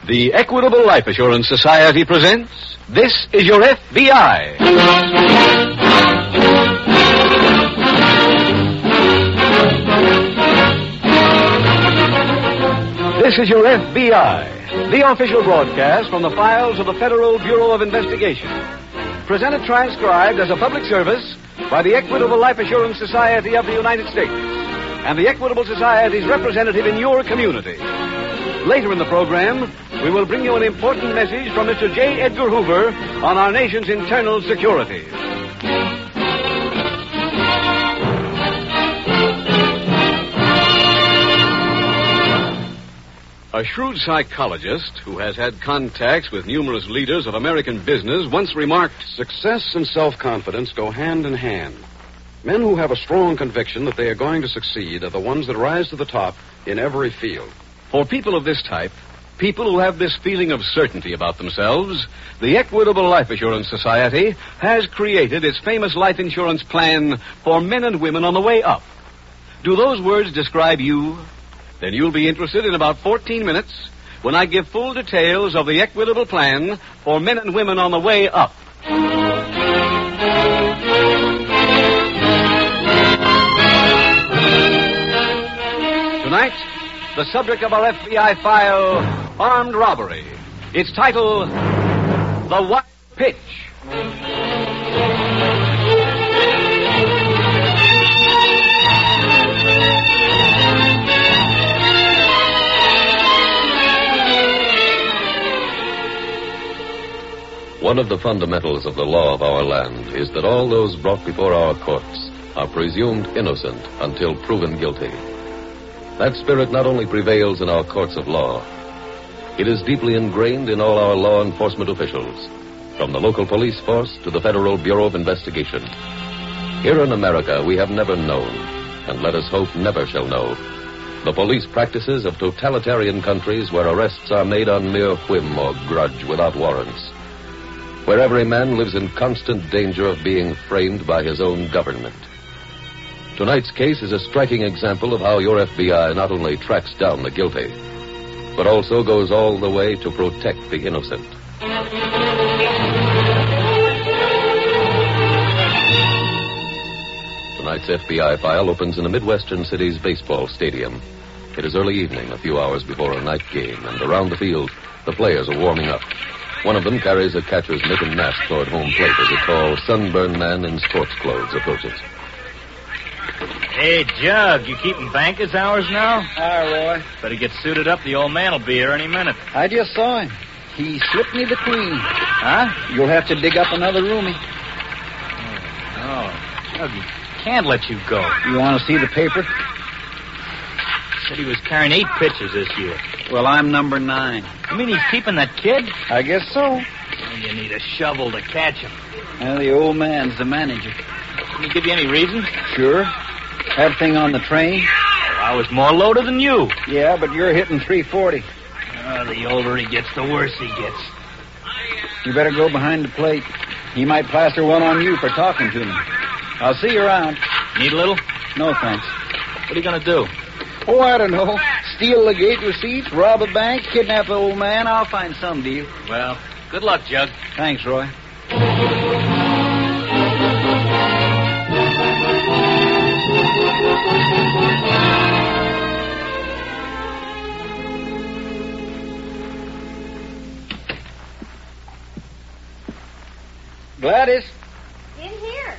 The Equitable Life Assurance Society presents This Is Your FBI. This is Your FBI, the official broadcast from the files of the Federal Bureau of Investigation. Presented transcribed as a public service by the Equitable Life Assurance Society of the United States and the Equitable Society's representative in your community. Later in the program, we will bring you an important message from Mr. J. Edgar Hoover on our nation's internal security. A shrewd psychologist who has had contacts with numerous leaders of American business once remarked, "Success and self-confidence go hand in hand. Men who have a strong conviction that they are going to succeed are the ones that rise to the top in every field." For people of this type, people who have this feeling of certainty about themselves, the Equitable Life Assurance Society has created its famous life insurance plan for men and women on the way up. Do those words describe you? Then you'll be interested in about 14 minutes when I give full details of the Equitable plan for men and women on the way up. Tonight, the subject of our FBI file, armed robbery. Its title, The Wild Pitch. One of the fundamentals of the law of our land is that all those brought before our courts are presumed innocent until proven guilty. That spirit not only prevails in our courts of law, it is deeply ingrained in all our law enforcement officials, from the local police force to the Federal Bureau of Investigation. Here in America, we have never known, and let us hope never shall know, the police practices of totalitarian countries where arrests are made on mere whim or grudge without warrants, where every man lives in constant danger of being framed by his own government. Tonight's case is a striking example of how your FBI not only tracks down the guilty, but also goes all the way to protect the innocent. Tonight's FBI file opens in a Midwestern city's baseball stadium. It is early evening, a few hours before a night game, and around the field, the players are warming up. One of them carries a catcher's mitt and mask toward home plate as a tall, sunburned man in sports clothes approaches. Hey, Jug, you keeping banker's hours now? Hi, Roy. Better get suited up. The old man will be here any minute. I just saw him. He slipped me the queen. Huh? You'll have to dig up another roomie. Oh, Jug, he can't let you go. You want to see the paper? Said he was carrying 8 pitchers this year. Well, I'm number 9. You mean he's keeping that kid? I guess so. Well, you need a shovel to catch him. Well, the old man's the manager. Can he give you any reason? Sure. Everything on the train? Well, I was more loaded than you. Yeah, but you're hitting 340. The older he gets, the worse he gets. You better go behind the plate. He might plaster one on you for talking to me. I'll see you around. Need a little? No, thanks. What are you going to do? Oh, I don't know. Steal the gate receipts, rob a bank, kidnap the old man. I'll find some deal. Well, good luck, Jug. Thanks, Roy. Gladys. In here.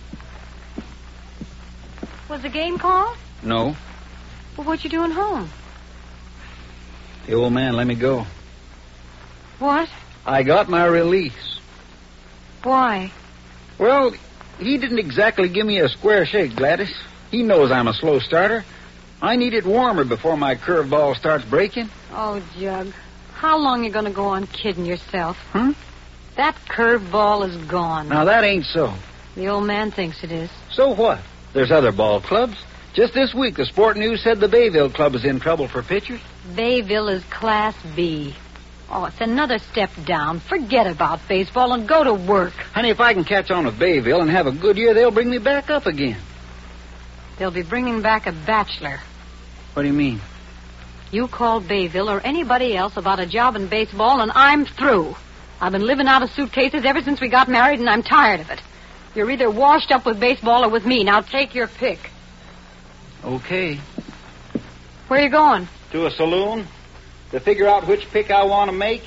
Was the game called? No. Well, what you doing home? The old man let me go. What? I got my release. Why? Well, he didn't exactly give me a square shake, Gladys. He knows I'm a slow starter. I need it warmer before my curveball starts breaking. Oh, Jug. How long you going to go on kidding yourself? That curveball is gone. Now, that ain't so. The old man thinks it is. So what? There's other ball clubs. Just this week, the Sport News said the Bayville Club is in trouble for pitchers. Bayville is Class B. Oh, it's another step down. Forget about baseball and go to work. Honey, if I can catch on with Bayville and have a good year, they'll bring me back up again. They'll be bringing back a bachelor. What do you mean? You call Bayville or anybody else about a job in baseball, and I'm through. I've been living out of suitcases ever since we got married, and I'm tired of it. You're either washed up with baseball or with me. Now take your pick. Okay. Where are you going? To a saloon to figure out which pick I want to make.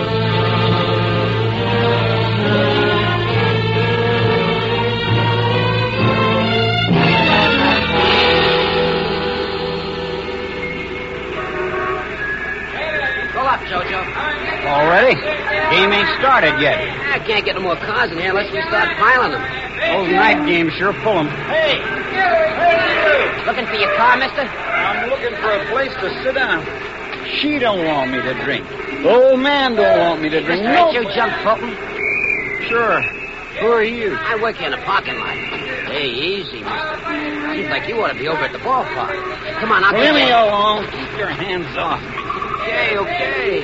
Jojo. Already? Game ain't started yet. I can't get no more cars in here unless we start piling them. Those night games sure pull them. Hey! Looking for your car, mister? I'm looking for a place to sit down. She don't want me to drink. The old man don't want me to drink. Mister, ain't you Junk Fulton? Sure. Who are you? I work here in the parking lot. Hey, easy, mister. Seems like you ought to be over at the ballpark. Come on, I'll Leave get me you. alone. Keep your hands off me. Okay.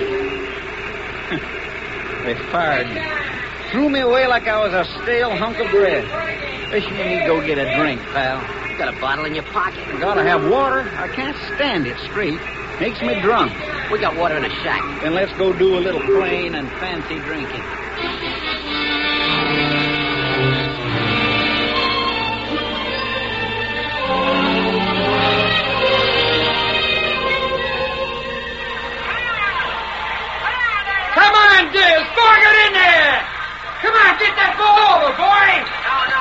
They fired me. Threw me away like I was a stale hunk of bread. Wish you me go get a drink, pal. You got a bottle in your pocket. Gotta have water. I can't stand it straight. Makes me drunk. We got water in a shack. Then let's go do a little plain and fancy drinking. Come on, Diz. Spark it in there. Come on, get that ball over, boy. No.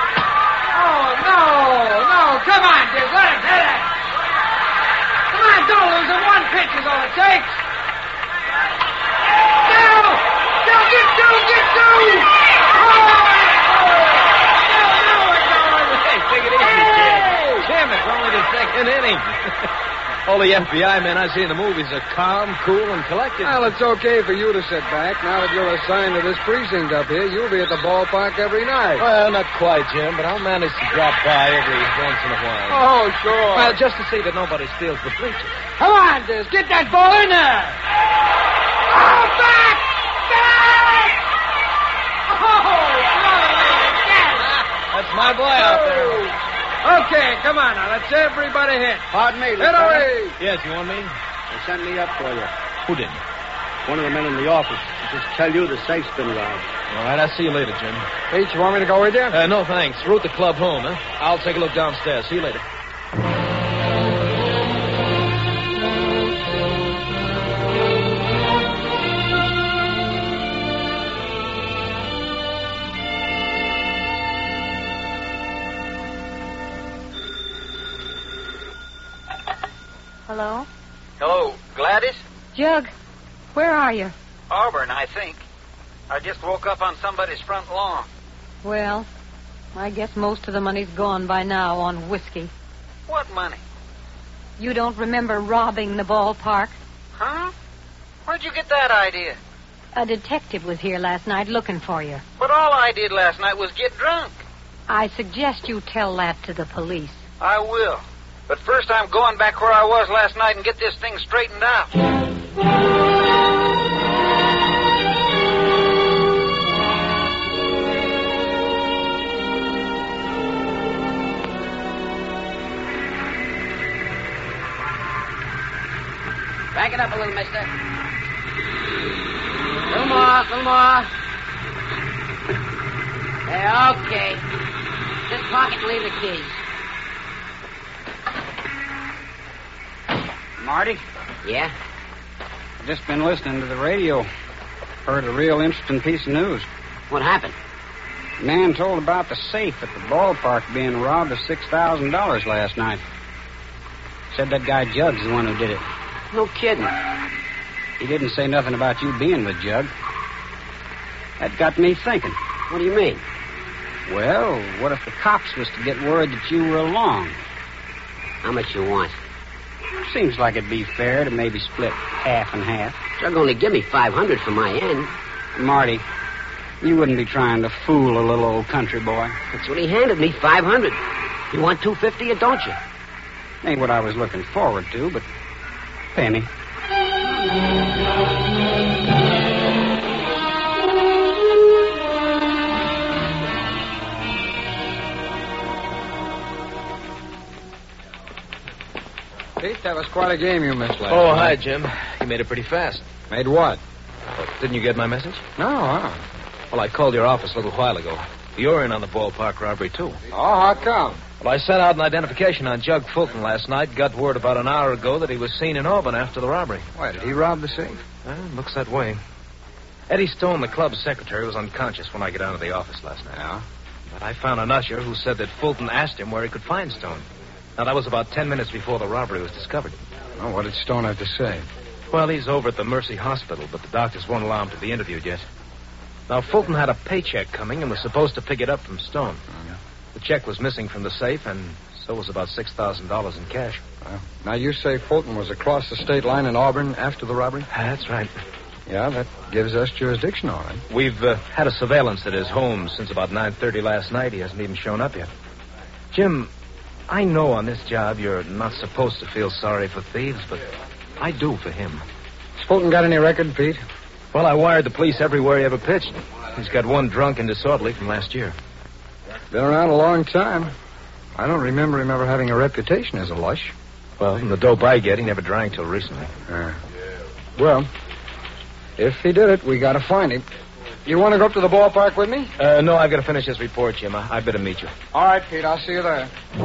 Come on, Diz. Let him hit it. Come on, don't lose it. One pitch is all it takes. Go! Get two! Hey, take it easy, kid. Jim, it's only the second inning. All the FBI men I see in the movies are calm, cool, and collected. Well, it's okay for you to sit back. Now that you're assigned to this precinct up here, you'll be at the ballpark every night. Well, not quite, Jim, but I'll manage to drop by every once in a while. Oh, sure. Well, just to see that nobody steals the bleachers. Come on, Diz. Get that ball in there. Oh, back! That's my boy out there. Okay, come on now. Let's everybody hit. Pardon me, Hit Lieutenant. away. Yes, you want me? They sent me up for you. Who did? One of the men in the office. Just tell you the safe's been robbed. All right, I'll see you later, Jim. Pete, you want me to go with you? No, thanks. Route the club home, huh? I'll take a look downstairs. See you later. Hello? Hello, Gladys? Jug, where are you? Auburn, I think. I just woke up on somebody's front lawn. Well, I guess most of the money's gone by now on whiskey. What money? You don't remember robbing the ballpark? Huh? Where'd you get that idea? A detective was here last night looking for you. But all I did last night was get drunk. I suggest you tell that to the police. I will. But first I'm going back where I was last night and get this thing straightened out. Back it up a little, mister. Little more. Yeah, okay. Just pocket and leave the keys. Marty, Yeah? I've just been listening to the radio. Heard a real interesting piece of news. What happened? Man told about the safe at the ballpark being robbed of $6,000 last night. Said that guy Jug's the one who did it. No kidding. He didn't say nothing about you being with Jug. That got me thinking. What do you mean? Well, what if the cops was to get word that you were along? How much you want? Seems like it'd be fair to maybe split half and half. Jug only give me $500 for my end. Marty, you wouldn't be trying to fool a little old country boy. That's what he handed me, $500. You want $250 or don't you? Ain't what I was looking forward to, but penny. Pete, that was quite a game you missed last Oh, night. hi, Jim. You made it pretty fast. Made what? Didn't you get my message? No, Well, I called your office a little while ago. You're in on the ballpark robbery, too. Oh, how come? Well, I sent out an identification on Jug Fulton last night. Got word about an hour ago that he was seen in Auburn after the robbery. Why, did he rob the safe? Well, looks that way. Eddie Stone, the club's secretary, was unconscious when I got down to the office last night. Yeah? But I found an usher who said that Fulton asked him where he could find Stone. Now, that was about 10 minutes before the robbery was discovered. Oh, what did Stone have to say? Well, he's over at the Mercy Hospital, but the doctors won't allow him to be interviewed yet. Now, Fulton had a paycheck coming and was supposed to pick it up from Stone. The check was missing from the safe, and so was about $6,000 in cash. Now, you say Fulton was across the state line in Auburn after the robbery? That's right. Yeah, that gives us jurisdiction, all right. We've had a surveillance at his home since about 9:30 last night. He hasn't even shown up yet. Jim, I know on this job you're not supposed to feel sorry for thieves, but I do for him. Has Fulton got any record, Pete? Well, I wired the police everywhere he ever pitched. He's got one drunk and disorderly from last year. Been around a long time. I don't remember him ever having a reputation as a lush. Well, from the dope I get, he never drank till recently. Well, if he did it, we got to find him. You want to go up to the ballpark with me? No, I've got to finish this report, Jim. I better meet you. All right, Pete. I'll see you there.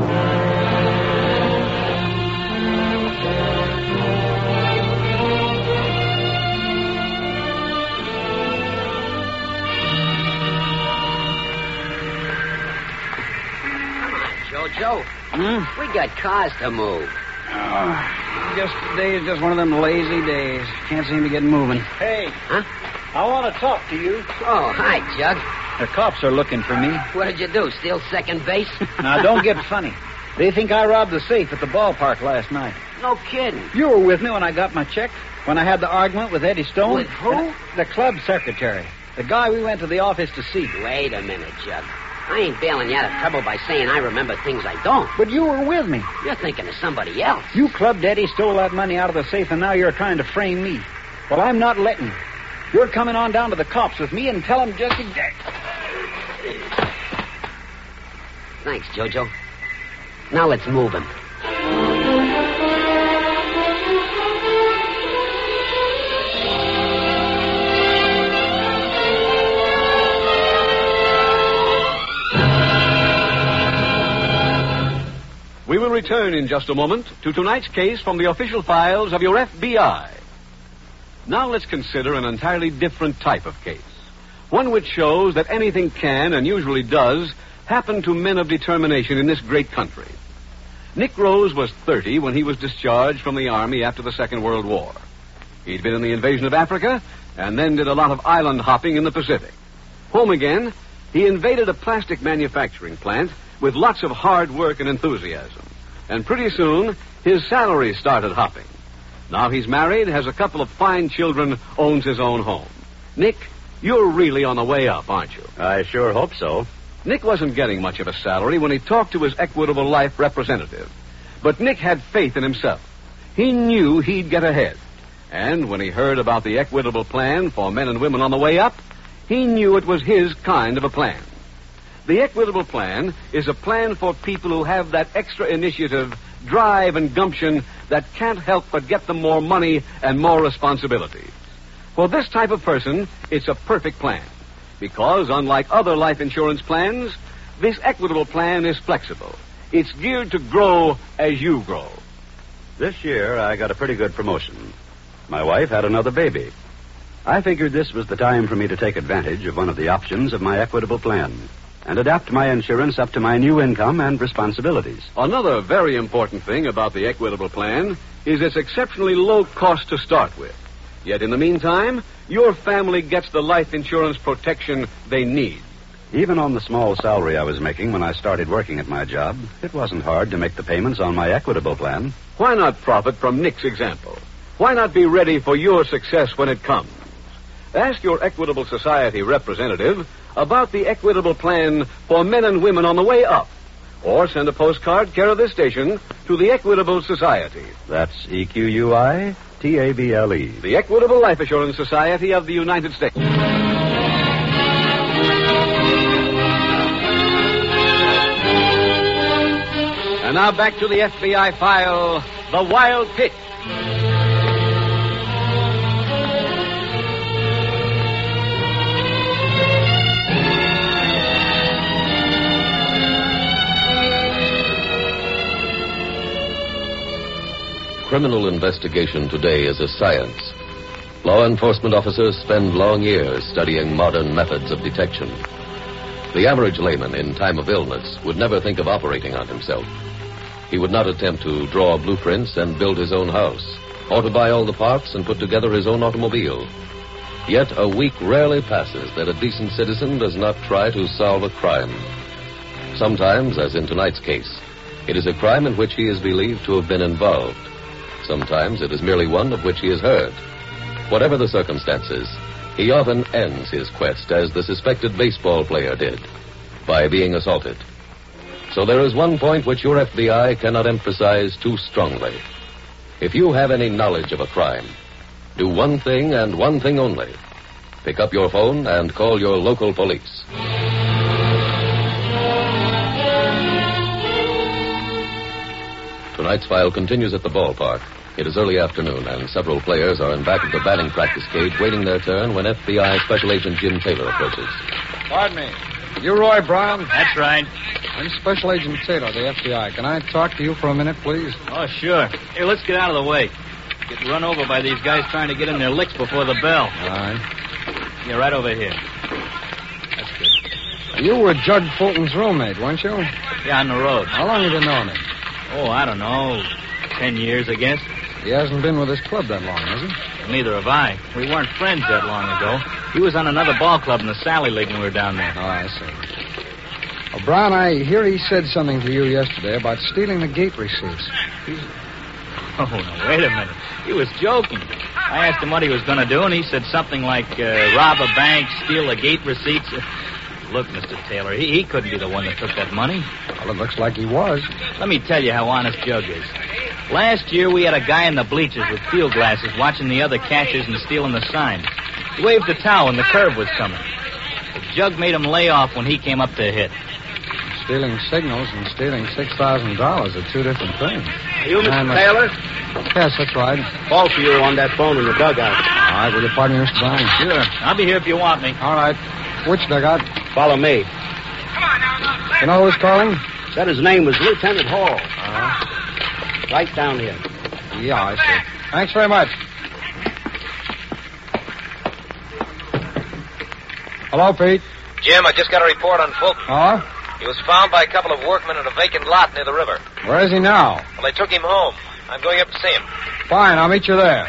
Joe, we got cars to move. Today's just one of them lazy days. Can't seem to get moving. Hey. Huh? I want to talk to you. Oh, hi, Jug. The cops are looking for me. What did you do, steal second base? Now, don't get funny. They think I robbed the safe at the ballpark last night. No kidding. You were with me when I got my check? When I had the argument with Eddie Stone? With who? The club secretary. The guy we went to the office to see. Wait a minute, Jug. I ain't bailing you out of trouble by saying I remember things I don't. But you were with me. You're thinking of somebody else. You clubbed Eddie, stole that money out of the safe, and now you're trying to frame me. Well, I'm not letting you. You're coming on down to the cops with me and tell them just exactly. Thanks, Jojo. Now let's move him. We will return in just a moment to tonight's case from the official files of your FBI. Now let's consider an entirely different type of case. One which shows that anything can, and usually does, happen to men of determination in this great country. Nick Rose was 30 when he was discharged from the Army after the Second World War. He'd been in the invasion of Africa, and then did a lot of island hopping in the Pacific. Home again, he invaded a plastic manufacturing plant with lots of hard work and enthusiasm. And pretty soon, his salary started hopping. Now he's married, has a couple of fine children, owns his own home. Nick, you're really on the way up, aren't you? I sure hope so. Nick wasn't getting much of a salary when he talked to his Equitable Life representative. But Nick had faith in himself. He knew he'd get ahead. And when he heard about the Equitable plan for men and women on the way up, he knew it was his kind of a plan. The Equitable plan is a plan for people who have that extra initiative, drive, and gumption that can't help but get them more money and more responsibilities. For this type of person, it's a perfect plan. Because, unlike other life insurance plans, this Equitable plan is flexible. It's geared to grow as you grow. This year, I got a pretty good promotion. My wife had another baby. I figured this was the time for me to take advantage of one of the options of my Equitable plan and adapt my insurance up to my new income and responsibilities. Another very important thing about the Equitable plan is its exceptionally low cost to start with. Yet in the meantime, your family gets the life insurance protection they need. Even on the small salary I was making when I started working at my job, it wasn't hard to make the payments on my Equitable plan. Why not profit from Nick's example? Why not be ready for your success when it comes? Ask your Equitable Society representative about the Equitable plan for men and women on the way up. Or send a postcard care of this station to the Equitable Society. That's EQUITABLE. The Equitable Life Assurance Society of the United States. And now back to the FBI file, The Wild Pitch. Criminal investigation today is a science. Law enforcement officers spend long years studying modern methods of detection. The average layman in time of illness would never think of operating on himself. He would not attempt to draw blueprints and build his own house, or to buy all the parts and put together his own automobile. Yet a week rarely passes that a decent citizen does not try to solve a crime. Sometimes, as in tonight's case, it is a crime in which he is believed to have been involved. Sometimes it is merely one of which he has heard. Whatever the circumstances, he often ends his quest as the suspected baseball player did, by being assaulted. So there is one point which your FBI cannot emphasize too strongly. If you have any knowledge of a crime, do one thing and one thing only. Pick up your phone and call your local police. Tonight's file continues at the ballpark. It is early afternoon, and several players are in back of the batting practice cage waiting their turn when FBI Special Agent Jim Taylor approaches. Pardon me. You Roy Brown? That's right. I'm Special Agent Taylor, the FBI. Can I talk to you for a minute, please? Oh, sure. Here, let's get out of the way. Get run over by these guys trying to get in their licks before the bell. All right. Yeah, right over here. That's good. You were Judge Fulton's roommate, weren't you? Yeah, on the road. How long have you known him? Oh, I don't know. 10 years, I guess. He hasn't been with his club that long, has he? Well, neither have I. We weren't friends that long ago. He was on another ball club in the Sally League when we were down there. Oh, I see. Well, Brown, I hear he said something to you yesterday about stealing the gate receipts. Oh, no, wait a minute. He was joking. I asked him what he was going to do, and he said something like rob a bank, steal the gate receipts. Look, Mr. Taylor, he couldn't be the one that took that money. Well, it looks like he was. Let me tell you how honest Jug is. Last year, we had a guy in the bleachers with field glasses watching the other catchers and stealing the signs. He waved a towel when the curve was coming. The Jug made him lay off when he came up to hit. Stealing signals and stealing $6,000 are two different things. Are you Mr. Taylor? Yes, that's right. Call for you on that phone in the dugout. All right, will you pardon me, Mr. Brown? Sure. I'll be here if you want me. All right. Which dugout? Follow me. You know who's calling? Said his name was Lieutenant Hall. Right down here. Yeah, I see. Thanks very much. Hello, Pete. Jim, I just got a report on Fulton. Oh? He was found by a couple of workmen in a vacant lot near the river. Where is he now? Well, they took him home. I'm going up to see him. Fine, I'll meet you there.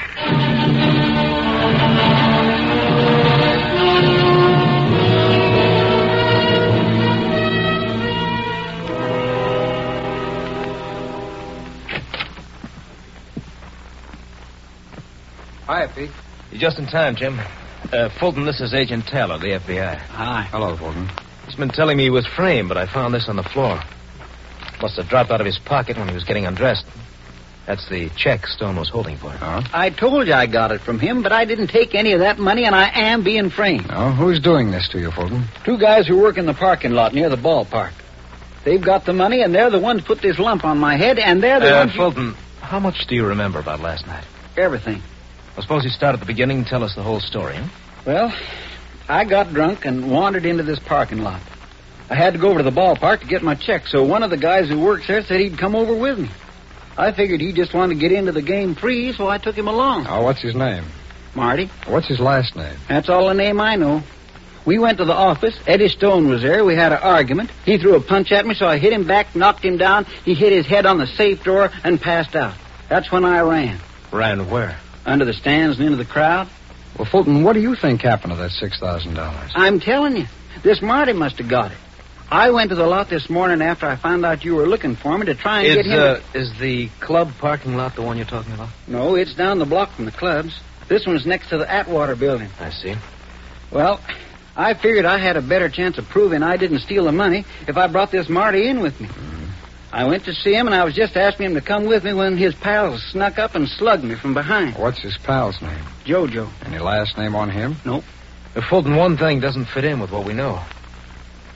Hi, Pete. You're just in time, Jim. Fulton, this is Agent Taylor, the FBI. Hi. Hello, Fulton. He's been telling me he was framed, but I found this on the floor. Must have dropped out of his pocket when he was getting undressed. That's the check Stone was holding for him. Oh? I told you I got it from him, but I didn't take any of that money, and I am being framed. Oh, who's doing this to you, Fulton? Two guys who work in the parking lot near the ballpark. They've got the money, and they're the ones put this lump on my head, and they're the ones... Fulton, how much do you remember about last night? Everything. I suppose you start at the beginning and tell us the whole story, huh? Well, I got drunk and wandered into this parking lot. I had to go over to the ballpark to get my check, so one of the guys who works there said he'd come over with me. I figured he just wanted to get into the game free, so I took him along. Oh, what's his name? Marty. What's his last name? That's all the name I know. We went to the office. Eddie Stone was there. We had an argument. He threw a punch at me, so I hit him back, knocked him down. He hit his head on the safe door and passed out. That's when I ran. Ran where? Under the stands and into the crowd. Well, Fulton, what do you think happened to that $6,000? I'm telling you, this Marty must have got it. I went to the lot this morning after I found out you were looking for me to try and get him... Is the club parking lot the one you're talking about? No, it's down the block from the clubs. This one's next to the Atwater building. I see. Well, I figured I had a better chance of proving I didn't steal the money if I brought this Marty in with me. I went to see him, and I was just asking him to come with me when his pals snuck up and slugged me from behind. What's his pal's name? Jojo. Any last name on him? Nope. Fulton, one thing doesn't fit in with what we know.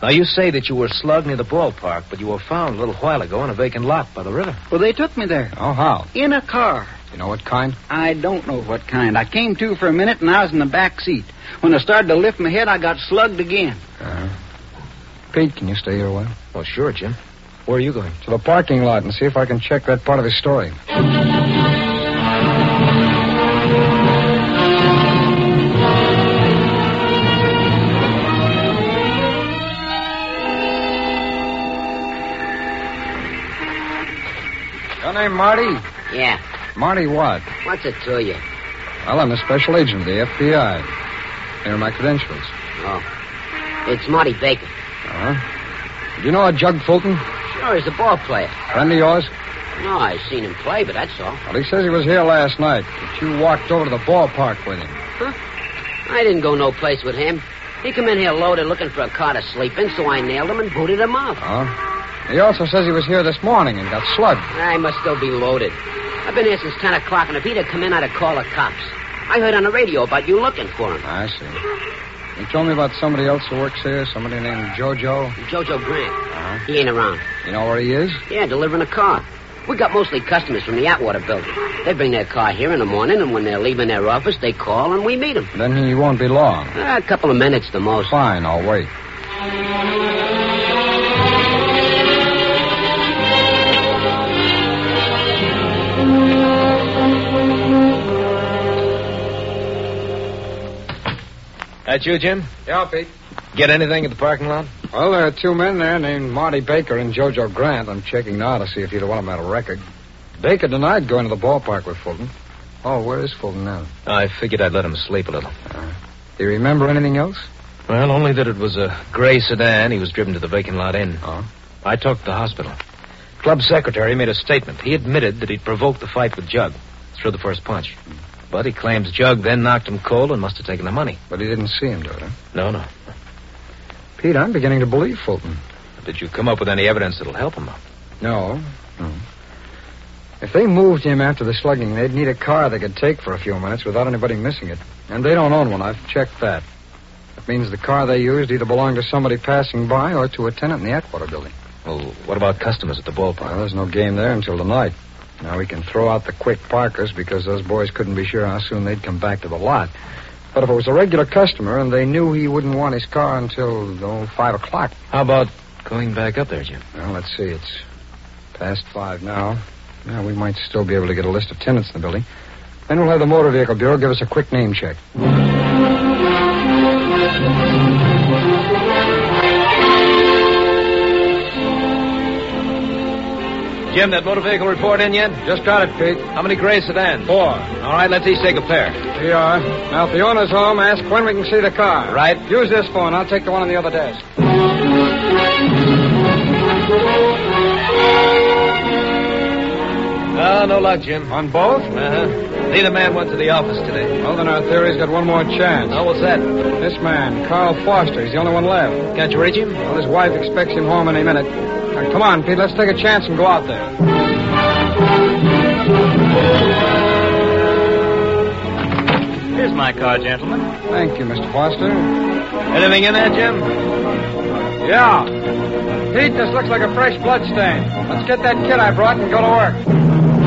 Now, you say that you were slugged near the ballpark, but you were found a little while ago in a vacant lot by the river. Well, they took me there. Oh, how? In a car. You know what kind? I don't know what kind. I came to for a minute, and I was in the back seat. When I started to lift my head, I got slugged again. Pete, can you stay here a while? Oh, sure, Jim. Where are you going? To the parking lot and see if I can check that part of his story. Your name Marty? Yeah. Marty what? What's it to you? Well, I'm a special agent of the FBI. Here are my credentials. Oh. It's Marty Baker. Do you know a Jug Fulton? Sure, he's a ball player. Friend of yours? No, I've seen him play, but that's all. Well, he says he was here last night, but you walked over to the ballpark with him. Huh? I didn't go no place with him. He come in here loaded looking for a car to sleep in, so I nailed him and booted him out. Oh? He also says he was here this morning and got slugged. I must still be loaded. I've been here since 10 o'clock, and if he'd have come in, I'd have called the cops. I heard on the radio about you looking for him. I see. You told me about somebody else who works here, somebody named Jojo. Jojo Grant. Uh-huh. He ain't around. You know where he is? Yeah, delivering a car. We got mostly customers from the Atwater building. They bring their car here in the morning, and when they're leaving their office, they call, and we meet them. Then he won't be long. A couple of minutes the most. Fine, I'll wait. That you, Jim? Yeah, Pete. Get anything at the parking lot? Well, there are two men there named Marty Baker and Jojo Grant. I'm checking now to see if either one of them had a record. Baker denied going to the ballpark with Fulton. Oh, where is Fulton now? I figured I'd let him sleep a little. Do you remember anything else? Well, only that it was a gray sedan. He was driven to the vacant lot inn. Oh? I talked to the hospital. Club secretary made a statement. He admitted that he'd provoked the fight with Jug through the first punch. But he claims Jug then knocked him cold and must have taken the money. But he didn't see him do it, huh? No. Pete, I'm beginning to believe Fulton. Did you come up with any evidence that'll help him out? No. If they moved him after the slugging, they'd need a car they could take for a few minutes without anybody missing it. And they don't own one. I've checked that. That means the car they used either belonged to somebody passing by or to a tenant in the Atwater building. Well, what about customers at the ballpark? Well, there's no game there until tonight. Now, we can throw out the quick parkers because those boys couldn't be sure how soon they'd come back to the lot. But if it was a regular customer and they knew he wouldn't want his car until, 5 o'clock. How about going back up there, Jim? Well, let's see. It's past 5 now. Now, we might still be able to get a list of tenants in the building. Then we'll have the Motor Vehicle Bureau give us a quick name check. Jim, that motor vehicle report in yet? Just got it, Pete. How many gray sedans? 4. All right, let's each take a pair. Here you are. Now, if the owner's home, ask when we can see the car. Right. Use this phone. I'll take the one on the other desk. No luck, Jim. On both? Uh-huh. Neither man went to the office today. Well, then our theory's got one more chance. Oh, what's that? This man, Carl Foster, he's the only one left. Can't you reach him? Well, his wife expects him home any minute. Now, come on, Pete, let's take a chance and go out there. Here's my car, gentlemen. Thank you, Mr. Foster. Anything in there, Jim? Yeah. Pete, this looks like a fresh blood stain. Let's get that kit I brought and go to work.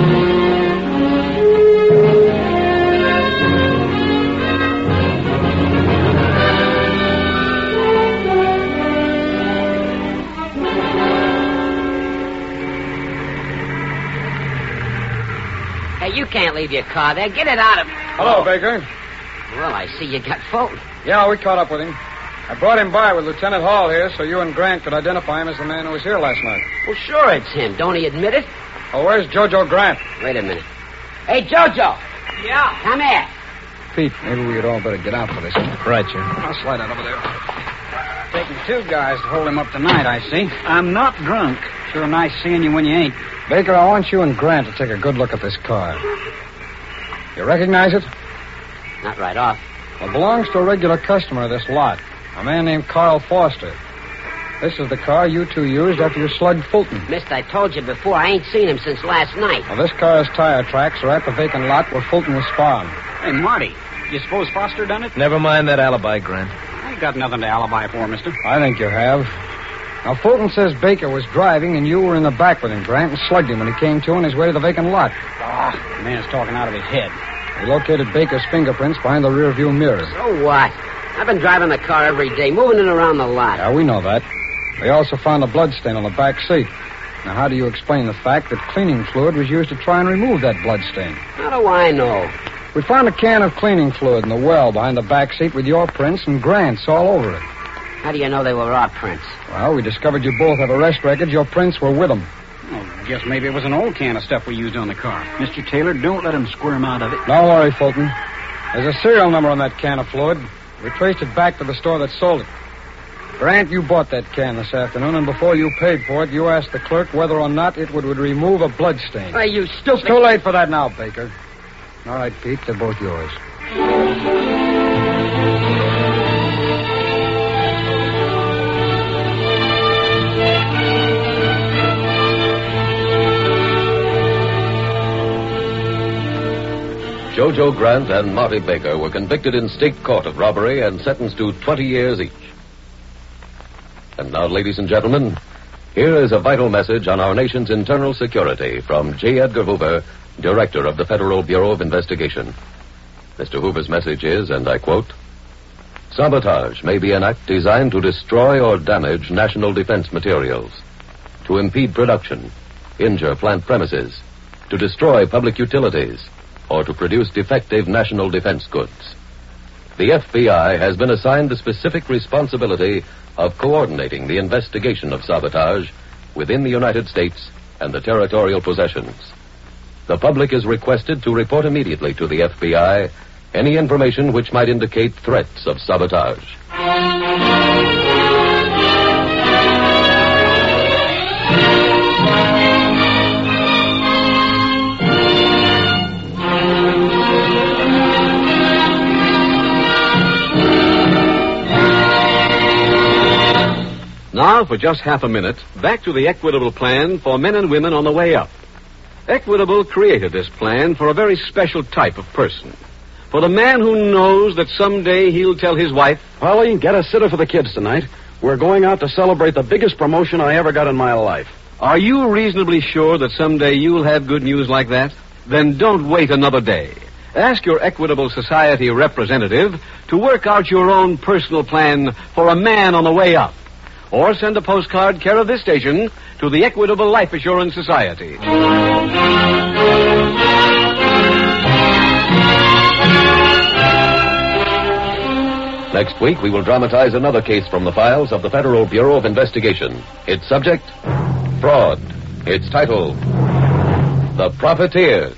Hey, you can't leave your car there. Get it out of... Hello, Baker. Well, I see you got Fulton. Yeah, we caught up with him. I brought him by with Lieutenant Hall here so you and Grant could identify him as the man who was here last night. Well, sure it's him. Don't he admit it? Oh, where's Jojo Grant? Wait a minute. Hey, Jojo. Yeah? Come here. Pete, maybe we'd all better get out for this. Right, Jim. I'll slide out over there. Taking 2 guys to hold him up tonight, I see. I'm not drunk. Sure nice seeing you when you ain't. Baker, I want you and Grant to take a good look at this car. You recognize it? Not right off. It belongs to a regular customer of this lot, a man named Carl Foster. This is the car you two used after you slugged Fulton. Mister, I told you before, I ain't seen him since last night. Well, this car's tire tracks are at the vacant lot where Fulton was found. Hey, Marty, you suppose Foster done it? Never mind that alibi, Grant. I I got nothing to alibi for, mister. I think you have. Now, Fulton says Baker was driving and you were in the back with him, Grant, and slugged him when he came to on his way to the vacant lot. The man's talking out of his head. We located Baker's fingerprints behind the rearview mirror. So what? I've been driving the car every day, moving it around the lot. Yeah, we know that. We also found a blood stain on the back seat. Now, how do you explain the fact that cleaning fluid was used to try and remove that blood stain? How do I know? We found a can of cleaning fluid in the well behind the back seat with your prints and Grant's all over it. How do you know they were our prints? Well, we discovered you both have arrest records. Your prints were with them. Oh, guess maybe it was an old can of stuff we used on the car. Mr. Taylor, don't let him squirm out of it. Don't worry, Fulton. There's a serial number on that can of fluid. We traced it back to the store that sold it. Grant, you bought that can this afternoon, and before you paid for it, you asked the clerk whether or not it would remove a blood stain. Why, you stupid... It's too late for that now, Baker. All right, Pete, they're both yours. Jojo Grant and Marty Baker were convicted in state court of robbery and sentenced to 20 years each. And now, ladies and gentlemen, here is a vital message on our nation's internal security from J. Edgar Hoover, Director of the Federal Bureau of Investigation. Mr. Hoover's message is, and I quote, "Sabotage may be an act designed to destroy or damage national defense materials, to impede production, injure plant premises, to destroy public utilities, or to produce defective national defense goods. The FBI has been assigned the specific responsibility of coordinating the investigation of sabotage within the United States and the territorial possessions. The public is requested to report immediately to the FBI any information which might indicate threats of sabotage." Now, for just half a minute, back to the Equitable Plan for men and women on the way up. Equitable created this plan for a very special type of person. For the man who knows that someday he'll tell his wife, Polly, get a sitter for the kids tonight. We're going out to celebrate the biggest promotion I ever got in my life. are you reasonably sure that someday you'll have good news like that? Then don't wait another day. Ask your Equitable Society representative to work out your own personal plan for a man on the way up. Or send a postcard care of this station to the Equitable Life Assurance Society. Next week, we will dramatize another case from the files of the Federal Bureau of Investigation. Its subject, fraud. Its title, The Profiteers.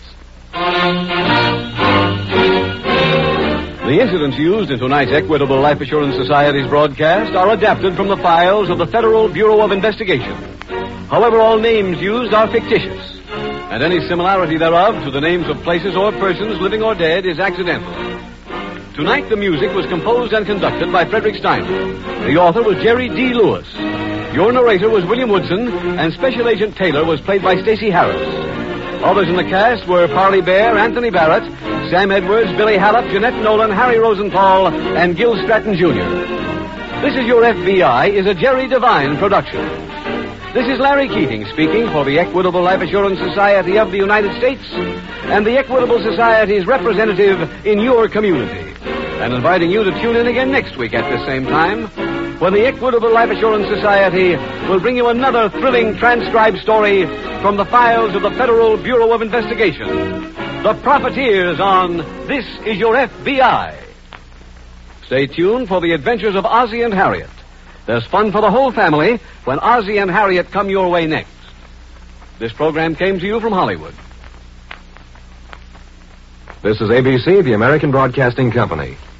The incidents used in tonight's Equitable Life Assurance Society's broadcast are adapted from the files of the Federal Bureau of Investigation. However, all names used are fictitious, and any similarity thereof to the names of places or persons, living or dead, is accidental. Tonight, the music was composed and conducted by Frederick Steiner. The author was Jerry D. Lewis. Your narrator was William Woodson, and Special Agent Taylor was played by Stacey Harris. Others in the cast were Parley Bear, Anthony Barrett, Sam Edwards, Billy Hallop, Jeanette Nolan, Harry Rosenthal, and Gil Stratton Jr. This Is Your FBI is a Jerry Devine production. This is Larry Keating speaking for the Equitable Life Assurance Society of the United States and the Equitable Society's representative in your community, and inviting you to tune in again next week at the same time when the Equitable Life Assurance Society will bring you another thrilling transcribed story from the files of the Federal Bureau of Investigation. The Profiteers on This Is Your FBI. Stay tuned for the adventures of Ozzie and Harriet. There's fun for the whole family when Ozzie and Harriet come your way next. This program came to you from Hollywood. This is ABC, the American Broadcasting Company.